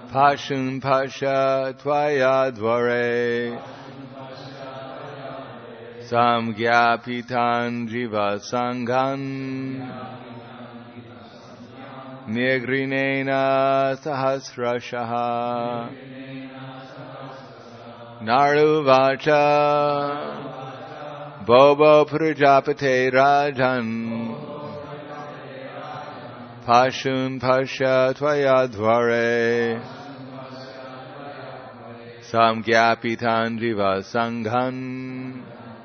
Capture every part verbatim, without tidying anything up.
Pashun Pasha Tvaya Dvare Samgyapitan Jiva Sanghan Nigrinena Sahasrashaha Naruvacha Bobo Prajapate Rajan Pashun Pasha Tvaya Dvare Samgyapitan Jiva Sanghan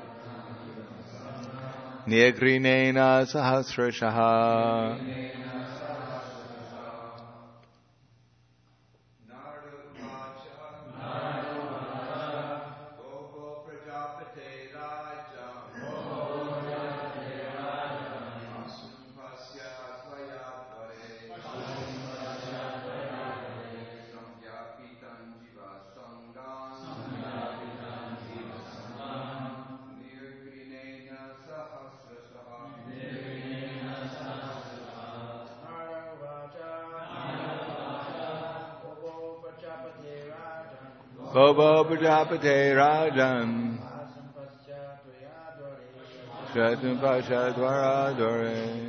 Nigrinena Sahasrashaha Bobo Prajapate Rajan Shatun Pasha Dwara Dore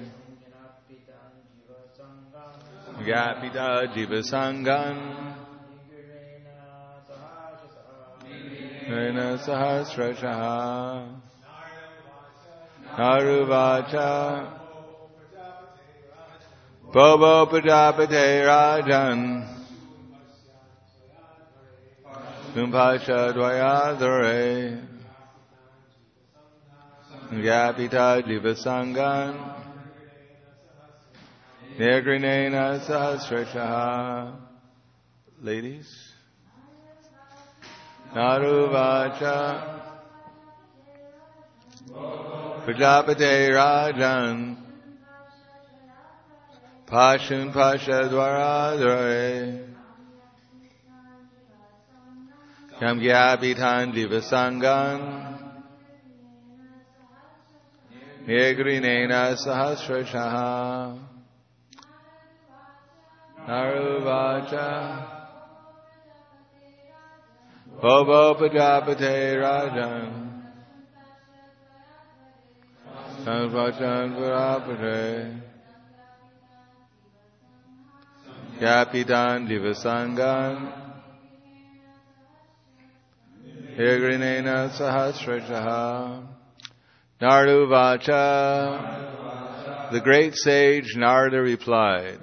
Gyapita Jiva Sanghan Nirna Sahasrashaha Naruvacha Bobo Prajapate Rajan Pasha Dwayadare Gyapita Jiva Sanghan Nirgrinena Sahasrashaha. Ladies, Naruvacha Prajapate Rajan Pashun Pasha Dwaradare Kamgyapitan Jiva Sanghan Nigrinena Sahasrashaha Naruvacha Bobo Prajapate Rajan Sanvachan Prajapate Gyapitan Jiva Sanghan Nigrinena Sahasrashaha Naruvacha. The great sage Narada replied,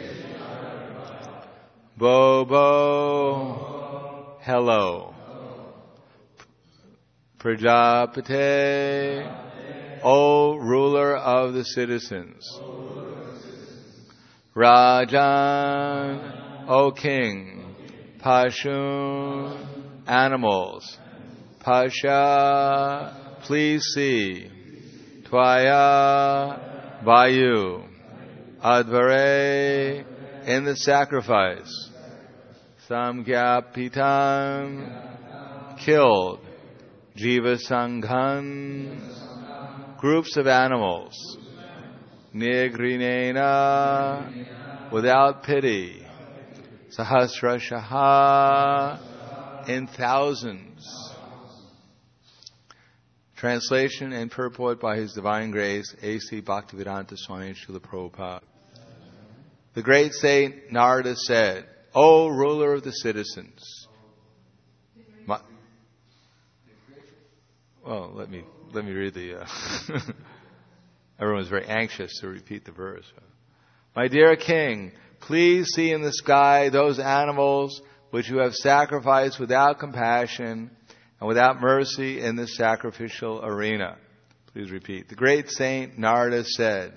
Bobo, hello. Prajapate, O ruler of the citizens. Rajan, O king. Pashun, animals. Pasha, please see. Tvaya, by you. Advare, in the sacrifice. Samgyapitan, killed. Jiva Sanghan, groups of animals. Nigrinena, without pity. Sahasrashaha, in thousands. Translation and purport by His Divine Grace, A C Bhaktivedanta Swami Srila Prabhupada. The great saint Narada said, O ruler of the citizens. My, well, let me let me read the. Uh, everyone's very anxious to repeat the verse. My dear king, please see in the sky those animals which you have sacrificed without compassion and without mercy in the sacrificial arena. Please repeat. The great saint Narada said,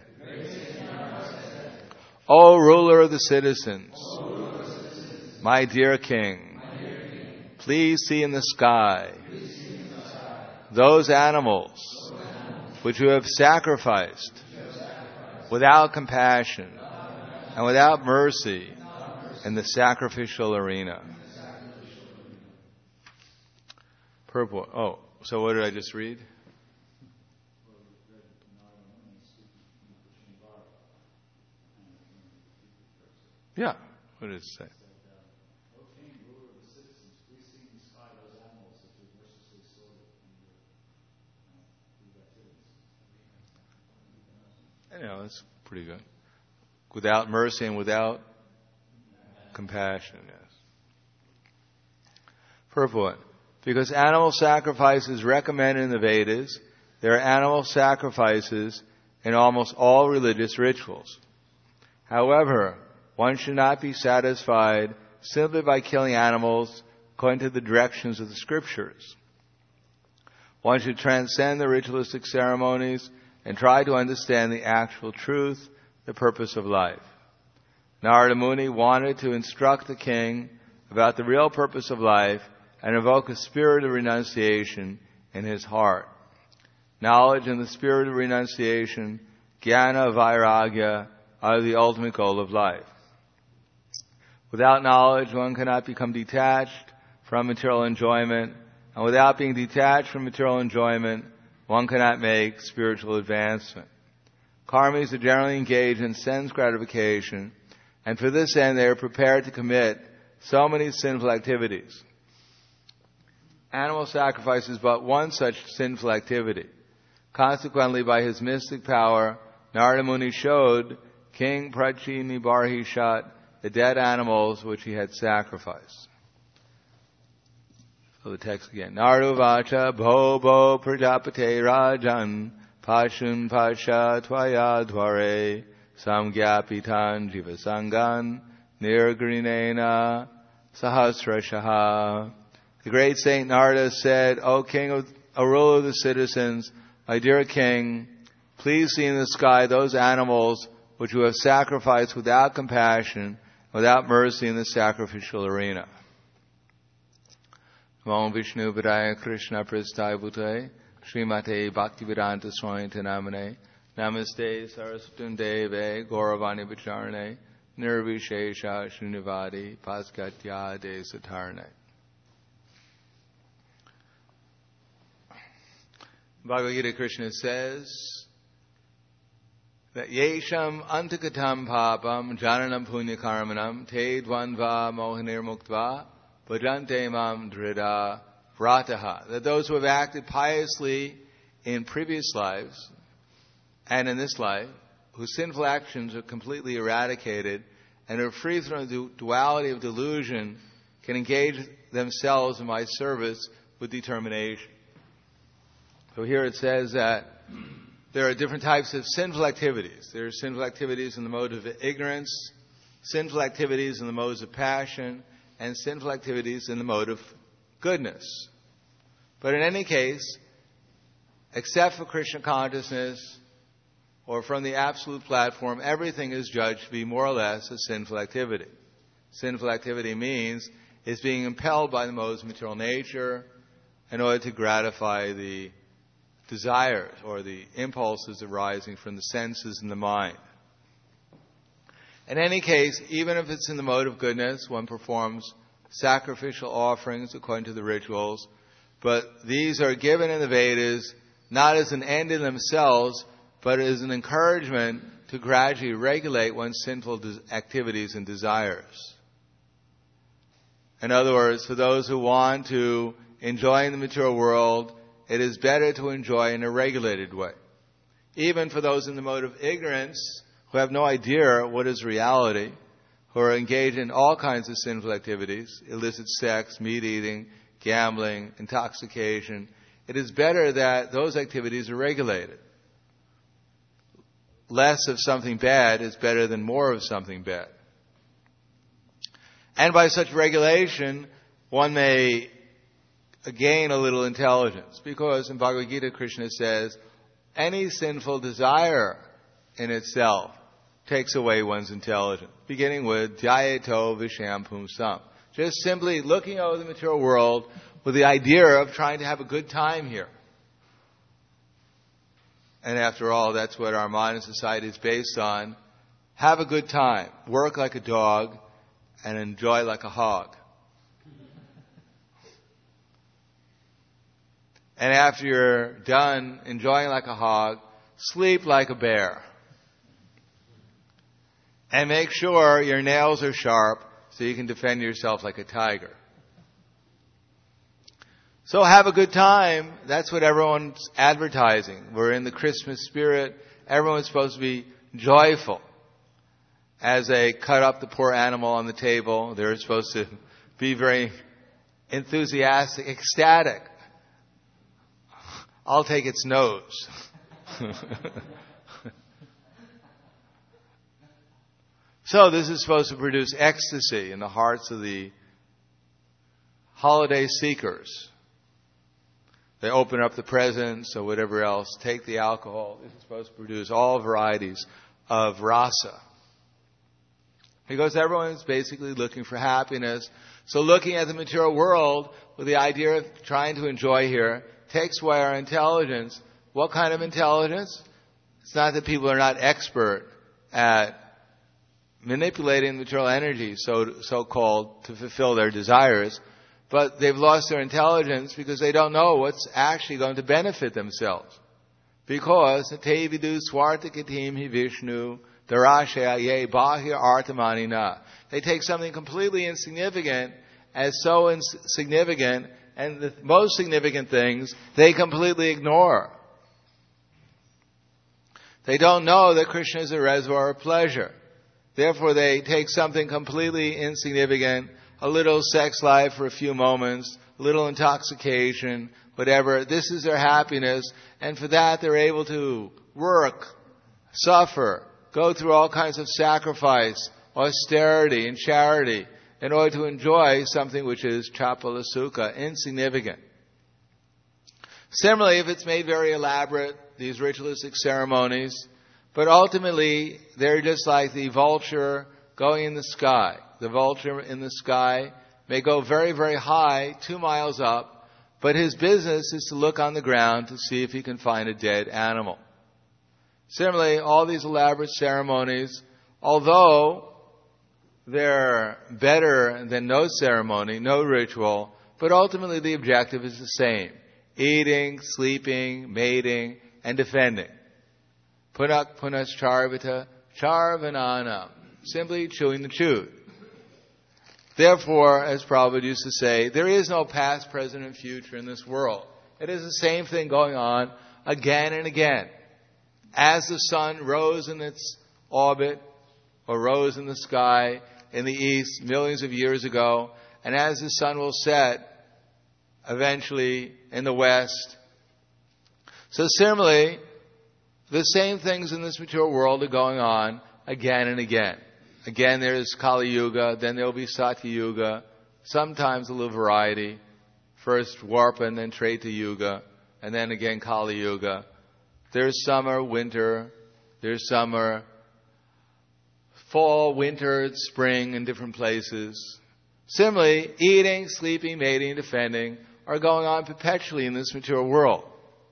O ruler of the citizens, my dear king, please see in the sky those animals which you have sacrificed without compassion and without mercy in the sacrificial arena. Purport. Oh, so what did I just read? Yeah. What did it say? You know, it's pretty good. Without mercy and without compassion, yes. Purport. Because animal sacrifices recommended in the Vedas, there are animal sacrifices in almost all religious rituals. However, one should not be satisfied simply by killing animals according to the directions of the scriptures. One should transcend the ritualistic ceremonies and try to understand the actual truth, the purpose of life. Narada Muni wanted to instruct the king about the real purpose of life and evoke a spirit of renunciation in his heart. Knowledge and the spirit of renunciation, jnana, vairagya, are the ultimate goal of life. Without knowledge, one cannot become detached from material enjoyment, and without being detached from material enjoyment, one cannot make spiritual advancement. Karmis are generally engaged in sense gratification, and for this end they are prepared to commit so many sinful activities. Animal sacrifice is but one such sinful activity. Consequently, by his mystic power, Narada Muni showed King Prachinibarhishat the dead animals which he had sacrificed. So the text again. Narada vacha bho bho prajapate rajan pashun pasha tvaya dvare samgyapitan jivasangan nirgrinena sahasrashaha. The great Saint Narada said, O King of, O ruler of the citizens, my dear King, please see in the sky those animals which you have sacrificed without compassion, without mercy in the sacrificial arena. Namo Vishnu Padaya Krishna Prasthaya Bhutale Srimate Bhaktivedanta Swami Namane Namaste Saraswati Deve Gauravani Vicharane Nirvishesha Srinivadi Paskatya De Satarne. Bhagavad Gita Krishna says that Yesham Antakatam Papam Jananam Punya Karmanam Te Dvandva Mohanir Muktva Bhajante Mam Drida Vrataha. That those who have acted piously in previous lives and in this life, whose sinful actions are completely eradicated and are free from the duality of delusion, can engage themselves in my service with determination. So here it says that there are different types of sinful activities. There are sinful activities in the mode of ignorance, sinful activities in the modes of passion, and sinful activities in the mode of goodness. But in any case, except for Krishna consciousness or from the absolute platform, everything is judged to be more or less a sinful activity. Sinful activity means it's being impelled by the modes of material nature in order to gratify the desires or the impulses arising from the senses and the mind. In any case, even if it's in the mode of goodness, one performs sacrificial offerings according to the rituals, but these are given in the Vedas not as an end in themselves, but as an encouragement to gradually regulate one's sinful des- activities and desires. In other words, for those who want to enjoy in the material world, it is better to enjoy in a regulated way. Even for those in the mode of ignorance, who have no idea what is reality, who are engaged in all kinds of sinful activities, illicit sex, meat eating, gambling, intoxication, it is better that those activities are regulated. Less of something bad is better than more of something bad. And by such regulation, one may gain a little intelligence. Because in Bhagavad Gita, Krishna says, any sinful desire in itself takes away one's intelligence. Beginning with Dhyayato Vishayam Pumsam. Just simply looking over the material world with the idea of trying to have a good time here. And after all, that's what our modern society is based on. Have a good time. Work like a dog and enjoy like a hog. And after you're done enjoying like a hog, sleep like a bear. And make sure your nails are sharp so you can defend yourself like a tiger. So have a good time. That's what everyone's advertising. We're in the Christmas spirit. everyone's supposed to be joyful. As they cut up the poor animal on the table, they're supposed to be very enthusiastic, ecstatic. I'll take its nose. So this is supposed to produce ecstasy in the hearts of the holiday seekers. They open up the presents or whatever else, take the alcohol. This is supposed to produce all varieties of rasa. Because everyone is basically looking for happiness. So looking at the material world with the idea of trying to enjoy here takes away our intelligence. What kind of intelligence? It's not that people are not expert at manipulating material energy, so so-called, to fulfill their desires, but they've lost their intelligence because they don't know what's actually going to benefit themselves. Because te vidu swartakatim hi Vishnu darashaya ye bahya artamanina. They take something completely insignificant as so insignificant, and the most significant things they completely ignore. They don't know that Krishna is a reservoir of pleasure. Therefore, they take something completely insignificant, a little sex life for a few moments, a little intoxication, whatever. This is their happiness, and for that they're able to work, suffer, go through all kinds of sacrifice, austerity, and charity in order to enjoy something which is chapala sukha, insignificant. Similarly, if it's made very elaborate, these ritualistic ceremonies, but ultimately, they're just like the vulture going in the sky. The vulture in the sky may go very, very high, two miles up, but his business is to look on the ground to see if he can find a dead animal. Similarly, all these elaborate ceremonies, although they're better than no ceremony, no ritual, but ultimately the objective is the same. Eating, sleeping, mating, and defending. Punak punas charvita charvananam. Simply chewing the chewed. Therefore, as Prabhupada used to say, there is no past, present, and future in this world. It is the same thing going on again and again. As the sun rose in its orbit, or rose in the sky in the east millions of years ago, and as the sun will set eventually in the west. So similarly, the same things in this material world are going on again and again. Again, there's Kali Yuga, then there'll be Satya Yuga, sometimes a little variety. First Dwarpa and then Treta Yuga, and then again Kali Yuga. There's summer, winter, there's summer, fall, winter, spring in different places. Similarly, eating, sleeping, mating, defending are going on perpetually in this material world.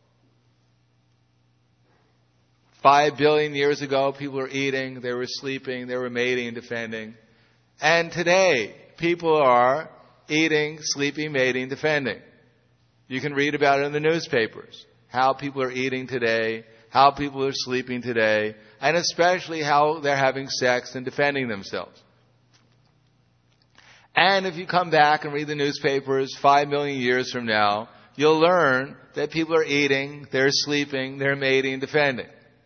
Five billion years ago, people were eating, they were sleeping, they were mating and defending. And today, people are eating, sleeping, mating, defending. You can read about it in the newspapers. How people are eating today, how people are sleeping today, and especially how they're having sex and defending themselves. And if you come back and read the newspapers five million years from now, you'll learn that people are eating, they're sleeping, they're mating and defending.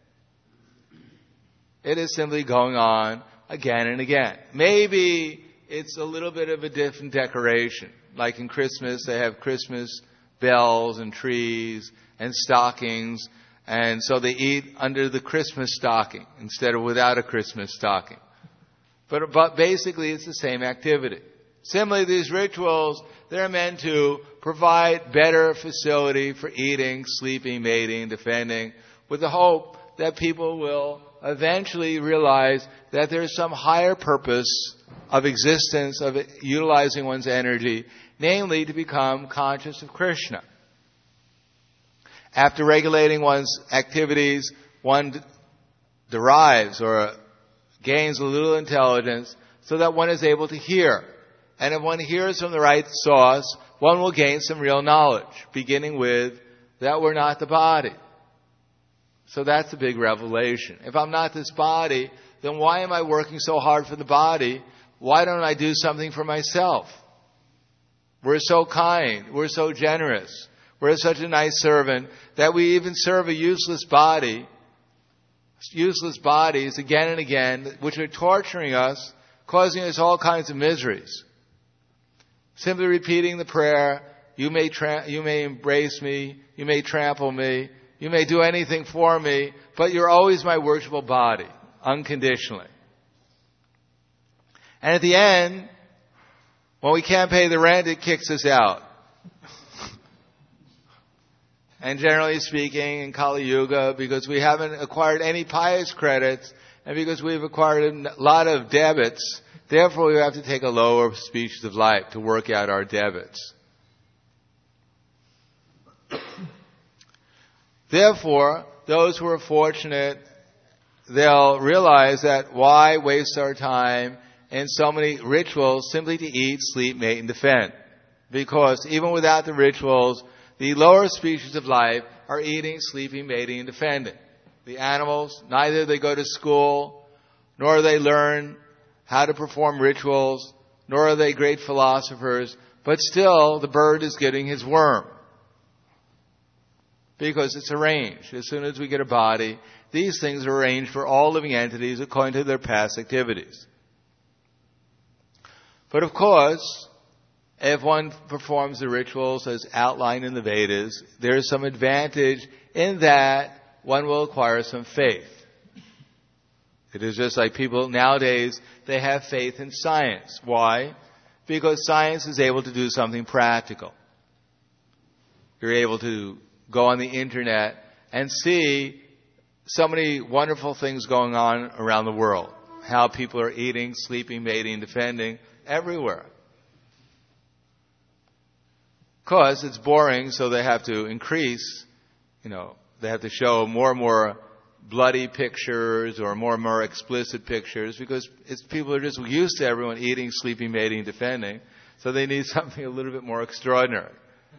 It is simply going on again and again. Maybe it's a little bit of a different decoration. Like in Christmas, they have Christmas bells and trees and stockings. And so they eat under the Christmas stocking instead of without a Christmas stocking. But, but basically it's the same activity. Similarly, these rituals, they're meant to provide better facility for eating, sleeping, mating, defending, with the hope that people will eventually realize that there's some higher purpose of existence, of utilizing one's energy, namely to become conscious of Krishna. After regulating one's activities, one derives or gains a little intelligence so that one is able to hear. And if one hears from the right source, one will gain some real knowledge, beginning with that we're not the body. So that's a big revelation. If I'm not this body, then why am I working so hard for the body? Why don't I do something for myself? We're so kind. We're so generous. We're such a nice servant that we even serve a useless body useless bodies again and again, which are torturing us, causing us all kinds of miseries. Simply repeating the prayer, you may tra- you may embrace me, you may trample me, you may do anything for me, but you're always my worshipful body, unconditionally. And at the end, when we can't pay the rent, it kicks us out. And generally speaking, in Kali Yuga, because we haven't acquired any pious credits, and because we've acquired a lot of debits, therefore we have to take a lower species of life to work out our debits. Therefore, those who are fortunate, they'll realize that why waste our time in so many rituals simply to eat, sleep, mate, and defend? Because even without the rituals, the lower species of life are eating, sleeping, mating, and defending. The animals, neither they go to school, nor they learn how to perform rituals, nor are they great philosophers, but still the bird is getting his worm. Because it's arranged. As soon as we get a body, these things are arranged for all living entities according to their past activities. But of course, if one performs the rituals as outlined in the Vedas, there is some advantage in that one will acquire some faith. It is just like people nowadays, they have faith in science. Why? Because science is able to do something practical. You're able to go on the internet and see so many wonderful things going on around the world. How people are eating, sleeping, mating, defending, everywhere. Because it's boring, so they have to increase, you know, they have to show more and more bloody pictures or more and more explicit pictures because it's, people are just used to everyone eating, sleeping, mating, defending. So they need something a little bit more extraordinary.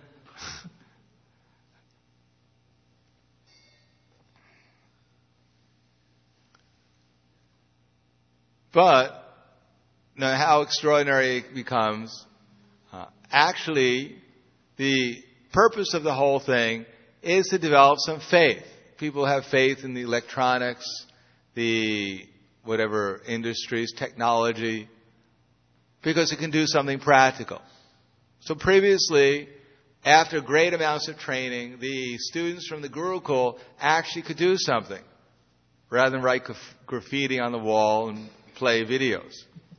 But, now how extraordinary it becomes, uh, actually, the purpose of the whole thing is to develop some faith. People have faith in the electronics, the whatever industries, technology, because it can do something practical. So previously, after great amounts of training, the students from the Gurukul actually could do something, rather than write graf- graffiti on the wall and play videos.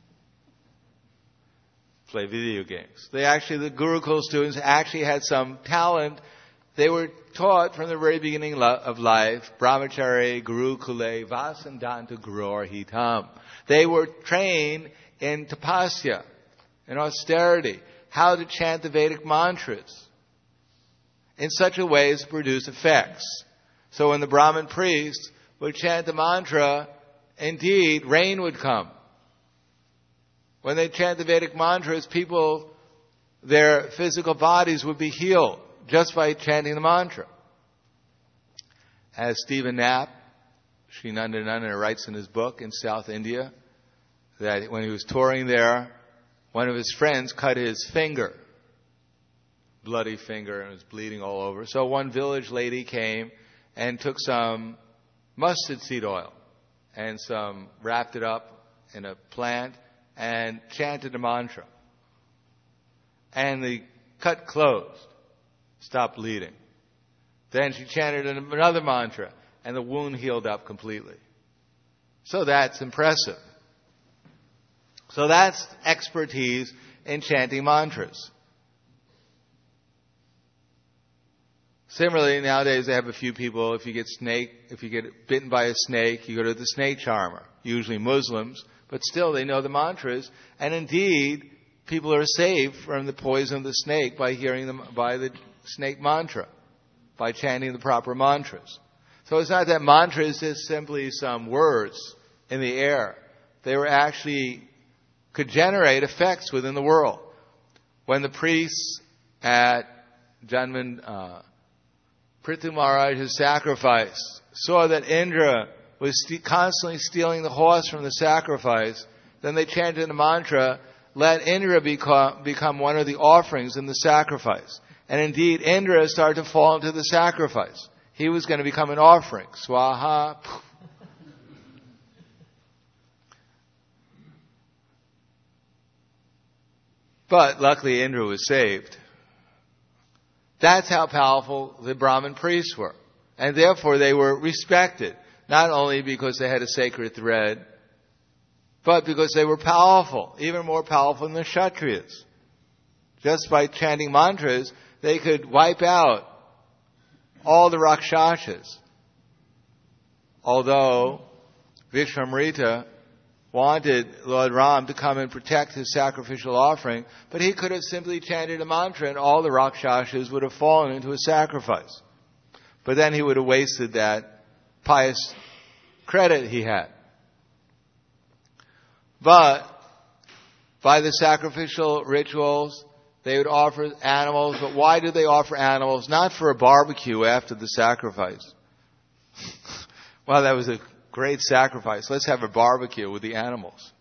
Play video games. They actually, the Gurukul students actually had some talent. They were taught from the very beginning of life, Brahmachari, Gurukule, Vasandanta Gurur Hitam. They were trained in tapasya, in austerity, how to chant the Vedic mantras in such a way as to produce effects. So when the Brahmin priest would chant the mantra, indeed, rain would come. When they chant the Vedic mantras, people, their physical bodies would be healed just by chanting the mantra. As Stephen Knapp, Sri Nandananda writes in his book in South India, that when he was touring there, one of his friends cut his finger, bloody finger, and it was bleeding all over. So one village lady came and took some mustard seed oil and some, wrapped it up in a plant and chanted a mantra. And the cut closed, stopped bleeding. Then she chanted another mantra, and the wound healed up completely. So that's impressive. So that's expertise in chanting mantras. Similarly, nowadays they have a few people, if you get snake, if you get bitten by a snake, you go to the snake charmer, usually Muslims, but still they know the mantras, and indeed, people are saved from the poison of the snake by hearing them, by the snake mantra, by chanting the proper mantras. So it's not that mantra is just simply some words in the air. They were actually, could generate effects within the world. When the priests at Janman, uh, Prithu Maharaj's sacrifice saw that Indra was st- constantly stealing the horse from the sacrifice, then they chanted the mantra, let Indra become, become one of the offerings in the sacrifice. And indeed, Indra started to fall into the sacrifice. He was going to become an offering. Swaha. But luckily Indra was saved. That's how powerful the Brahmin priests were. And therefore they were respected, not only because they had a sacred thread, but because they were powerful, even more powerful than the Kshatriyas. Just by chanting mantras, they could wipe out all the Rakshasas. Although Vishwamrita wanted Lord Ram to come and protect his sacrificial offering, but he could have simply chanted a mantra and all the Rakshasas would have fallen into a sacrifice. But then he would have wasted that pious credit he had. But by the sacrificial rituals, they would offer animals. But why did they offer animals? Not for a barbecue after the sacrifice. Well, that was a great sacrifice. Let's have a barbecue with the animals.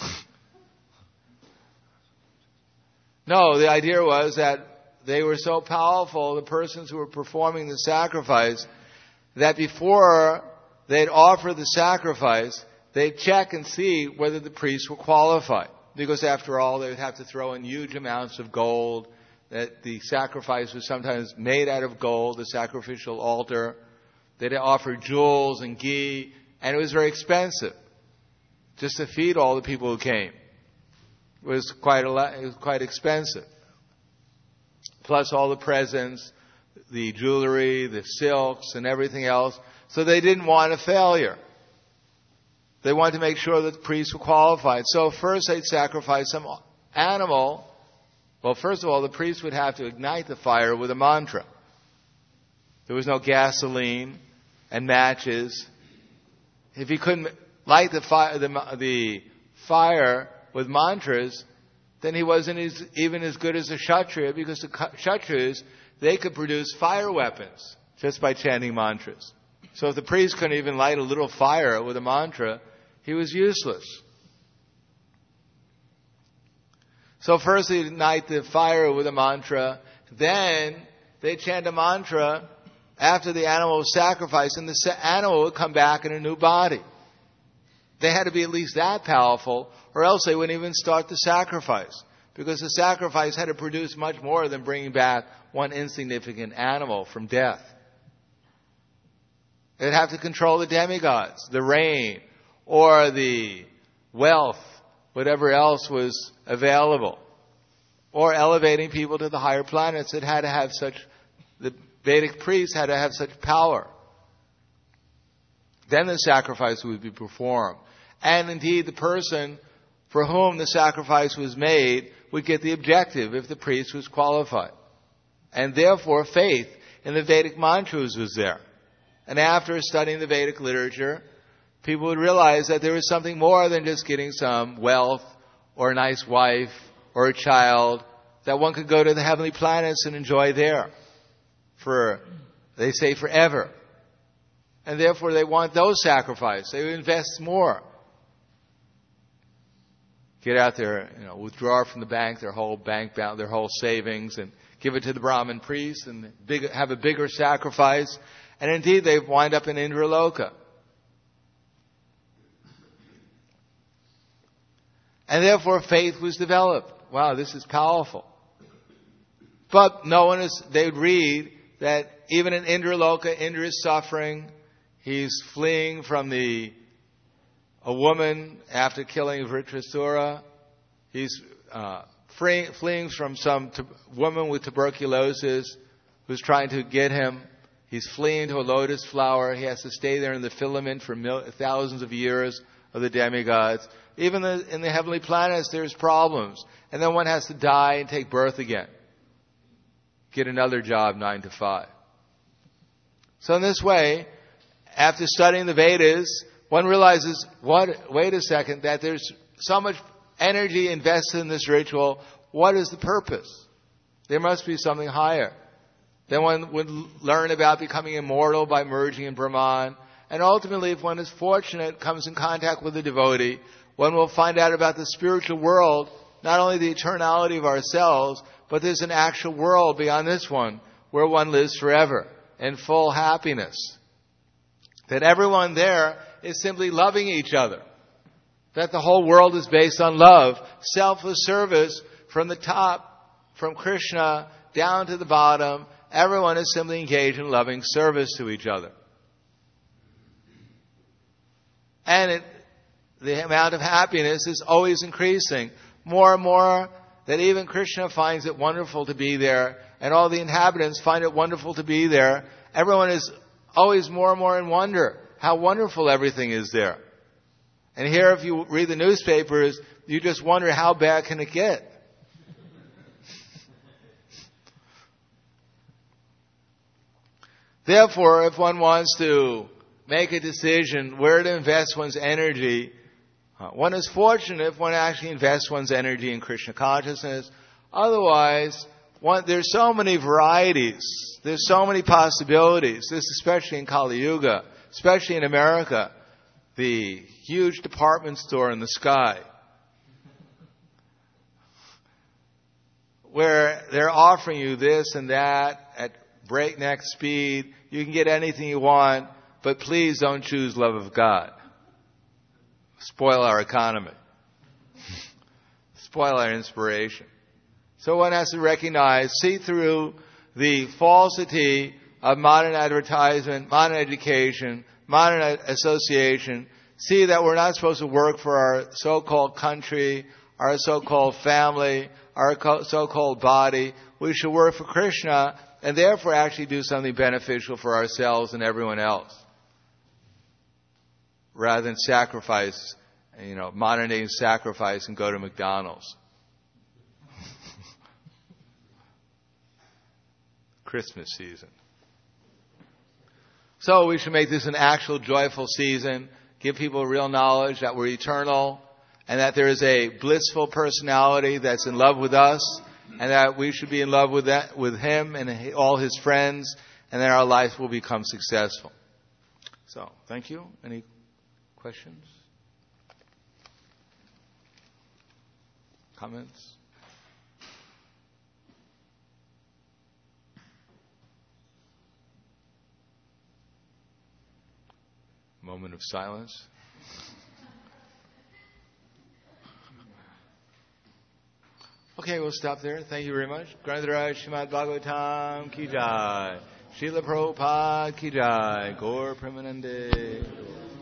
No, the idea was that they were so powerful, the persons who were performing the sacrifice, that before they'd offer the sacrifice, they'd check and see whether the priests were qualified. Because after all, they would have to throw in huge amounts of gold. That the sacrifice was sometimes made out of gold, the sacrificial altar. They'd offer jewels and ghee, and it was very expensive just to feed all the people who came. It was quite a lot, it was quite expensive. Plus all the presents, the jewelry, the silks, and everything else. So they didn't want a failure. They wanted to make sure that the priests were qualified. So first they'd sacrifice some animal. Well, first of all, the priest would have to ignite the fire with a mantra. There was no gasoline and matches. If he couldn't light the fire, the, the fire with mantras, then he wasn't as, even as good as a Kshatriya, because the Kshatriyas, they could produce fire weapons just by chanting mantras. So if the priest couldn't even light a little fire with a mantra, he was useless. So first they ignite the fire with a mantra, then they chant a mantra after the animal was sacrificed, and the animal would come back in a new body. They had to be at least that powerful, or else they wouldn't even start the sacrifice. Because the sacrifice had to produce much more than bringing back one insignificant animal from death. They'd have to control the demigods, the rain, or the wealth, whatever else was available. Or elevating people to the higher planets. It had to have such, the Vedic priests had to have such power. Then the sacrifice would be performed. And indeed, the person for whom the sacrifice was made would get the objective if the priest was qualified. And therefore, faith in the Vedic mantras was there. And after studying the Vedic literature, people would realize that there was something more than just getting some wealth or a nice wife or a child, that one could go to the heavenly planets and enjoy there for, they say, forever. And therefore they want those sacrifices. They would invest more. Get out there, you know, withdraw from the bank their whole bank balance, their whole savings, and give it to the Brahmin priests and big, have a bigger sacrifice. And indeed, they wind up in Indraloka. And therefore, faith was developed. Wow, this is powerful. But no one is, they would read that even in Indraloka, Indra is suffering. He's fleeing from the a woman after killing Vritrasura. He's uh, free, fleeing from some t- woman with tuberculosis who's trying to get him. He's fleeing to a lotus flower. He has to stay there in the filament for mil- thousands of years of the demigods. Even the, in the heavenly planets, there's problems. And then one has to die and take birth again. Get another job, nine to five. So in this way, after studying the Vedas, one realizes, what, wait a second, that there's so much energy invested in this ritual. What is the purpose? There must be something higher. Then one would learn about becoming immortal by merging in Brahman. And ultimately, if one is fortunate, comes in contact with a devotee, one will find out about the spiritual world, not only the eternality of ourselves, but there's an actual world beyond this one, where one lives forever, in full happiness. That everyone there is simply loving each other. That the whole world is based on love, selfless service from the top, from Krishna down to the bottom, everyone is simply engaged in loving service to each other. And it, the amount of happiness is always increasing. More and more that even Krishna finds it wonderful to be there, and all the inhabitants find it wonderful to be there. Everyone is always more and more in wonder how wonderful everything is there. And here, if you read the newspapers, you just wonder how bad can it get. Therefore, if one wants to make a decision where to invest one's energy, one is fortunate if one actually invests one's energy in Krishna consciousness. Otherwise, one, there's so many varieties. There's so many possibilities. This especially in Kali Yuga, especially in America. The huge department store in the sky, where they're offering you this and that at breakneck speed. You can get anything you want, but please don't choose love of God. Spoil our economy. Spoil our inspiration. So one has to recognize, see through the falsity of modern advertisement, modern education, modern association, see that we're not supposed to work for our so-called country, our so-called family, our so-called body. We should work for Krishna and therefore actually do something beneficial for ourselves and everyone else, rather than sacrifice, you know, modern day sacrifice and go to McDonald's. Christmas season. So we should make this an actual joyful season, give people real knowledge that we're eternal, and that there is a blissful personality that's in love with us, and that we should be in love with that, with him and all his friends, and then our life will become successful. So, thank you. Any questions? Comments? Moment of silence. Okay, we'll stop there. Thank you very much. Granthiraj Srimad Bhagavatam Ki Jai. Srila Prabhupada Ki Jai. Gaur Premanande.